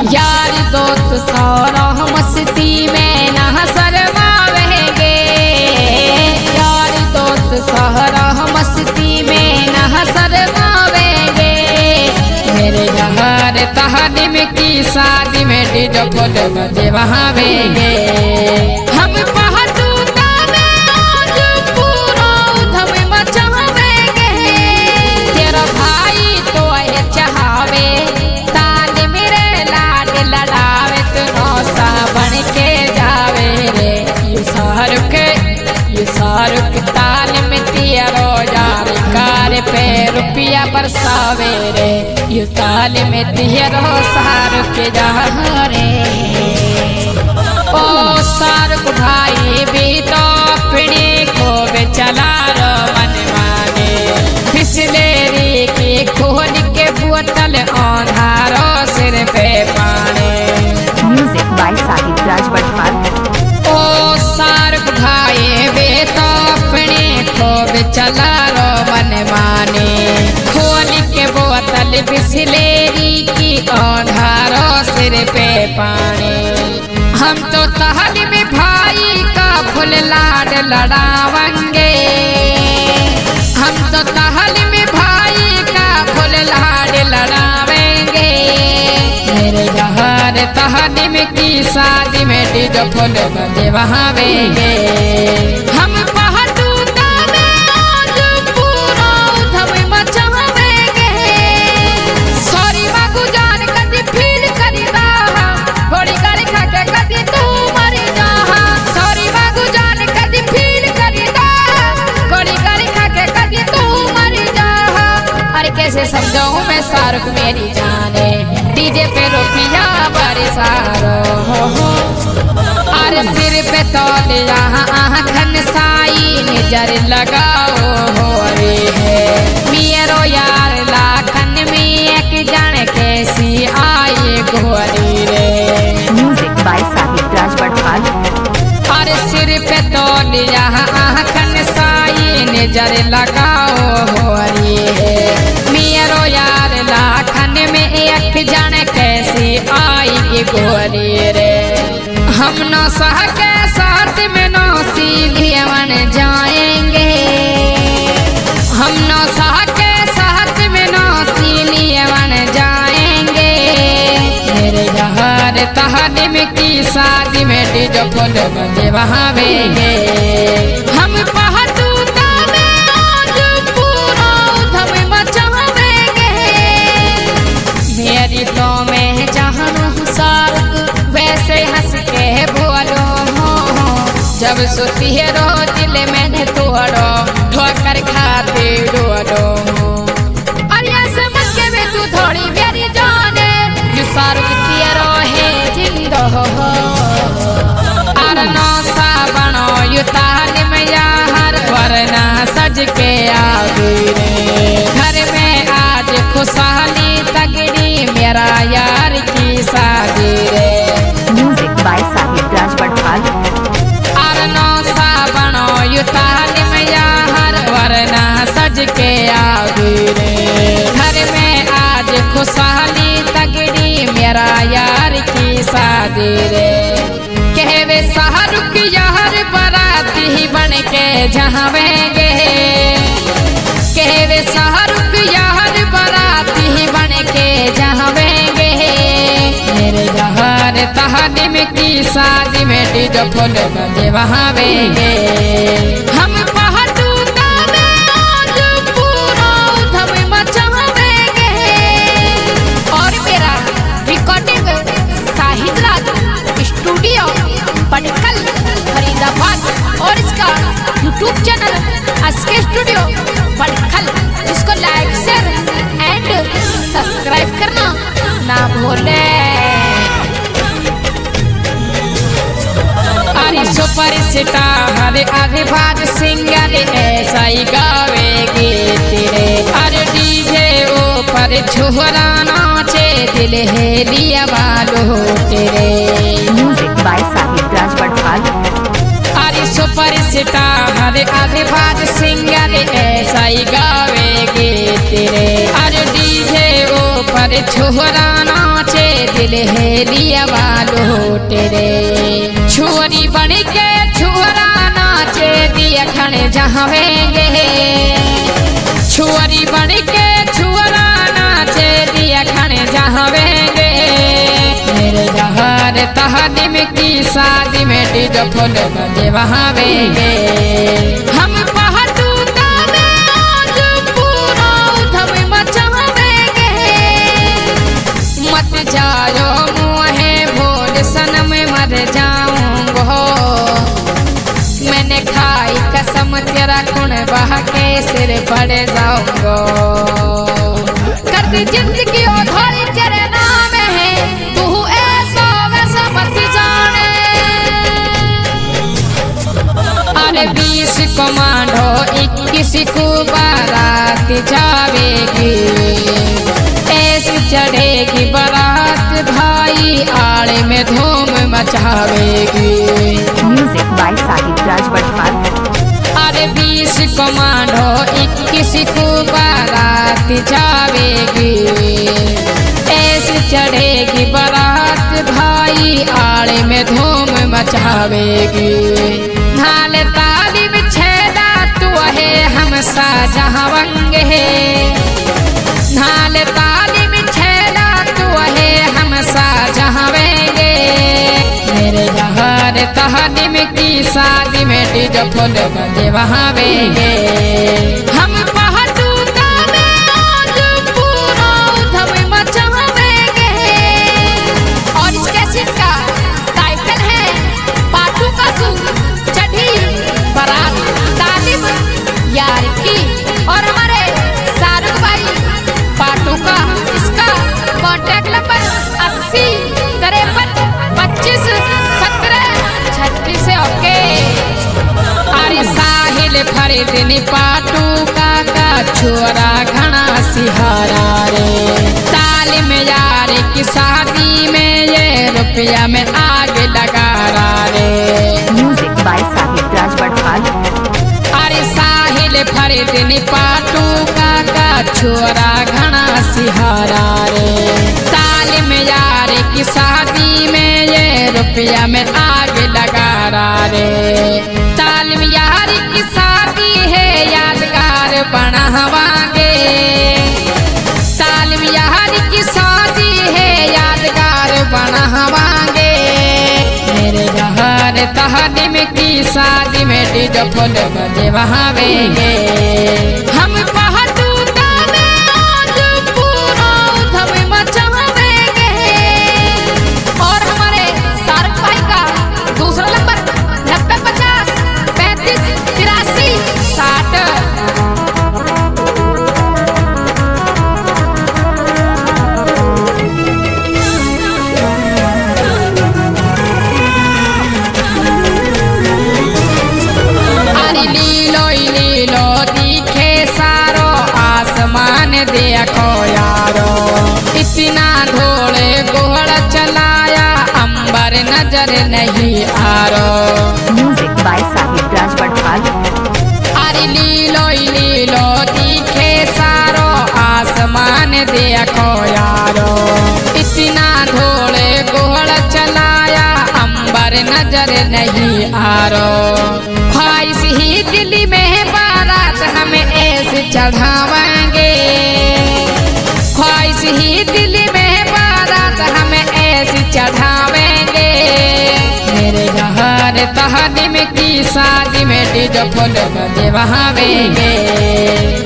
यार दोस्त सारा मस्ती में ना शर्मावेंगे, यार दोस्त सारा मस्ती में ना शर्मावेंगे। मेरे यार तहनीम की शादी में डीजे फुल बजवावेंगे। हम बहादुरा में आज पूरा धम मचावेंगे। तेरा भाई तो ये चाहवे ताल मेरे लाड लड़ावे, तो नौसा बन के जावे रे। ये शाहरुख ताल में तेरो यार कार पे रुपया बरसावे रे। ये ताल में तेरो शाहरुख जा रे। ओ शाहरुख भाई भी तो अपने को बेचला रो मन माने। बिसलेरी की खोल के बोतल अंधारो सिर पे पाने। म्यूजिक बाय साहिब राज बटपाल। ओ शाहरुख भाई भी तो अपने को बेचला रो मन माने। खोल के बोतल बिसलेरी की अंधारो सिर पे पाने। हम तो तहनीम भाई का फुल लाड लड़ावेंगे। हम तो तहनीम भाई का फुल लाड लड़ावेंगे। मेरे यार तहनीम की शादी में डीजे फुल बजवावेंगे। हम बहादुरा में आज पूरा धम मचावेंगे। सॉरी मागू जान कदी फील करी रहा, बड़ी गाड़ी खा के कदी तू मरी जाहा। सॉरी मागू जान कदी फील करी रहा, बड़ी गाड़ी खा के कदी तू मरी जाहा। अरे कैसे समझाऊं मैं शाहरुख मेरी जाने, डीजे पे रुपया बरसारो। अरे सिर पे तौलिया आँखन साई नजर लगाओ हो रे है। मेरो यार लाखन में एक जन कैसी आई गोरी रे। म्यूजिक बाय साहिब राज बटपाल। अरे सिर पे तौलिया आँखन साई नजर लगाओ हो रे है। मेरो यार लाखन में एक जन कैसी आई गोरी रे। हम नौसा के साथ में नौसीलिए बन जाएंगे। हम नौसा के साथ में नौसीलिए बन जाएंगे। मेरे यार तहनीम की शादी में डीजे फुल बजवावेंगे। हम बहादुरा में आज पूरा धम मचावेंगे। मेरी तो में जहाँ शाहरुख वैसे हंस के बोलो हो। जब सोती है रो दिल मैंने तोड़ो, ठोकर खाते रोडो। और ये समझ के भी तू थोड़ी मेरी जाने, जो शाहरुख तेरो है जिंदो हो। और नौसा बनो यू तालीम यार, वरना सज के आगे रे। घर में आज खुशहाली तगड़ी, मेरा यार की शादी रे। म्यूजिक बाय साहिब राज बटपाल। और नौसा बनो यू तालीम यार, वरना सज के आगे रे। घर में आज खुशहाली तगड़ी, मेरा यार की शादी रे। कहवे शाहरुख यार बाराती बन के जावेंगे। कहवे शाहरुख यार बाराती बन के जावेंगे। मेरे यार तहनीम की शादी में डीजे फुल बजवावेंगे। हम बहादुरा में आज पूरा धम मचावेंगे। और मेरा रिकॉर्डिंग साहिब राज स्टूडियो पटकल फरीदाबाद, और इसका यूट्यूब चैनल एसके स्टूडियो पटकल, इसको लाइक शेयर एंड सब्सक्राइब करना ना भूले। अरे सुपर स्टार अभिभाज सिंगर ऐसा ही गावेगी तेरे। अरे डीजे ऊपर छोरा नाचे, दिल है लिया वालो तेरे। म्यूजिक बाय साहिब राज बटपाल। अरे सुपर स्टार अभिभाज सिंगर ऐसा ही गावेगी तेरे। अरे डीजे ऊपर छोरा नाचे, दिल है लिया वालो तेरे छुरी बन के छुरा नाचे दिया खड़े जहावेंगे छुरी बन के छुरा नाचे दिया खड़े जहावेंगे मेरे जहर तहनीम की शादी में डीजे फुल बजे वहावेंगे हम पहाड़ू गाने आज पूरा उधम मचावेंगे मत जाओ मुँहे भोल सनम मर जाऊंगो मैंने खाई कसम तेरा खून बहा के सिर पड़ जाऊंगो कर दी जिंदगी उधारी तेरे नाम है तू ऐसा वैसा मत जाने अरे 20 कमांडो 21 को बारात जावेगी ऐसी चढ़ेगी बारात भाई आड़े में धूम मचावेगी म्यूजिक बाय साहिब राज बटपाल। अरे 20 कमांडो 21 को बारात जावेगी ऐसी चढ़ेगी बारात भाई आड़े में धूम मचावेगी नाल तालीम छेदा तू है हम साजहावंगे नाल तालीम छेदा तू है हम साजहावेंगे मेरे जहर तहनीम की शादी में डीजे फुल बजे वहावेंगे हम पहाड़ू गाने आज पूरा उधम मचावेंगे और इस कैसेट का टाइटल है पाटू का सूट चढ़ी बारात तालिब यार की और हमारे शाहरुख भाई पाटू का इसका कॉन्टैक्ट नंबर 80 53 25 17 36 ओके अरे साहिल फरीदिन पाटू का छोरा घना सिहारा रे तालिम यार की शादी में ये रुपया में आग लगा रहा रे म्यूजिक बाय साहिब राज बटपाल। अरे साहिल फरीदिन पाटू का छोरा घना सिहारा रे तालिम यार की शादी में ये रुपया में आग लगा रहा रे तालिम यार की शादी है यादगार बनावांगे तालिम यार की शादी है यादगार बनावांगे मेरे जहर तहनीम की शादी में डीजे फुल बजे वहावेंगे हम पहाड़ू गाने आज पूरा उधम मचावेंगे और हमारे शाहरुख भाई का दूसरा नंबर 90 50 35 83 60 अरे लीलो दिखे सारो आसमान देखो यारो इतना धोले गोहड़ चलाया अंबर नजर नहीं आ रो म्यूजिक बाय साहिब राज बटपाल। अरे लीलो दिखे सारो आसमान देखो यारो इतना धोले गोहड़ चलाया अंबर नजर नहीं आ रो ख्वाहिश ही दिल्ली में बारात हम ऐसे चढ़ावांगे ख्वाहिश ही दिल्ली में बारात हम ऐसे चढ़ावेंगे मेरे जहर तहनीम की शादी में डीजे फुल बजे वहावेंगे